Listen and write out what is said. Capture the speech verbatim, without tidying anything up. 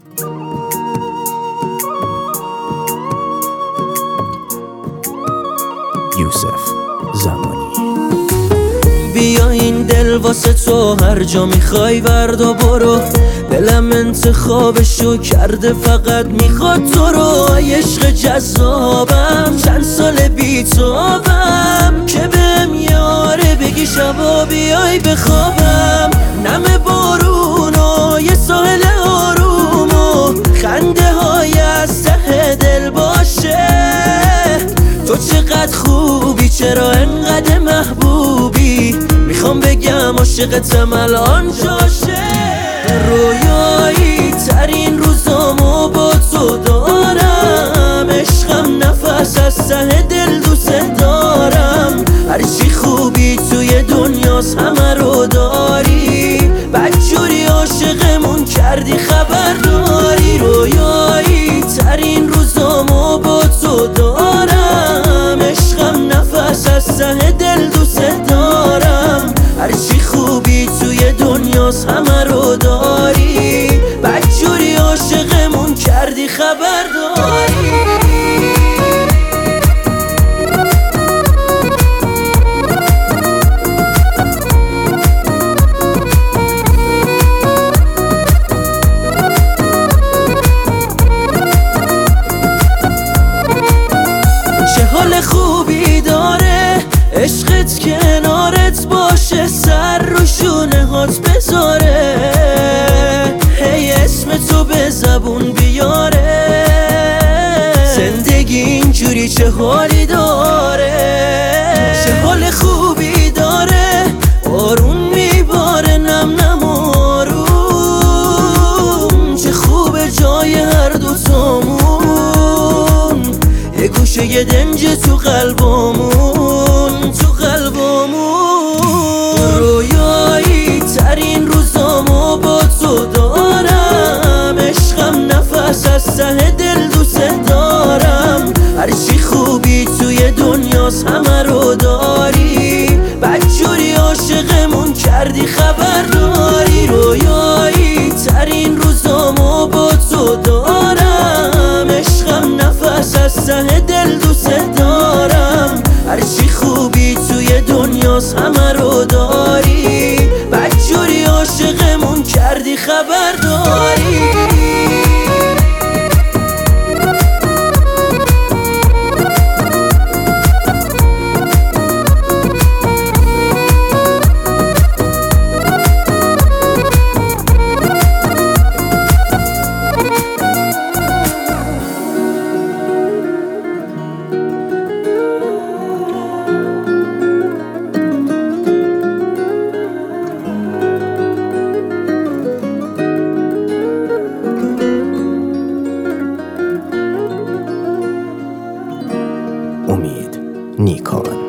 یوسف زمانی. بیا این دل واسه تو هر جا میخوای وردا برو، دلم انتخابشو کرده فقط میخواد تو رو. عشق جذابم چند سال بیتابم که بهم یاره بگی شبا بیای بخوابم. نم بارون و یه ساحل آروم و خنده های از ته دل باشه. تو چقدر خوبی چرا انقدر محبوبی، میخوام بگم عاشقتم الان جاشه. رویایی ترین روزامو با تو دارم، عشقم نفس از ته دل دوست دارم. هرچی خوبی توی دنیاست همه رو داری، بدجوری عاشقمون کردی خبر داری. رویایی ترین روزامو با تو دارم، عشقم نفس از ته دل دوست دارم. هرچی خوبی توی دنیاست همه رو داری، بدجوری عاشقمون کردی خبر داری. خوبی داره عشقت کنارت باشه، سر رو شونه هات بذاره، هی اسم تو به زبون بیاره. زندگی اینجوری چه حالی داره، چه حال خوبی داره. بارون میباره نم نم آروم، چه خوبه جای هر دوتامون. یه گوشه یه دنج تو قلبمون، تو قلبمون. رویایی ترین روزامو با تو دارم، عشقم نفس از ته دل دوست دارم. هرچی خوبی توی دنیاست همه رو داری، بدجوری عاشقمون کردی خبر داری. رویایی ترین روزامو با تو دارم، عشقم نفس از ته دل دوست دارم. هرچی خوبی توی دنیاست همه رو داری، بدجوری عاشقمون کردی خبر داری. امید نیکان.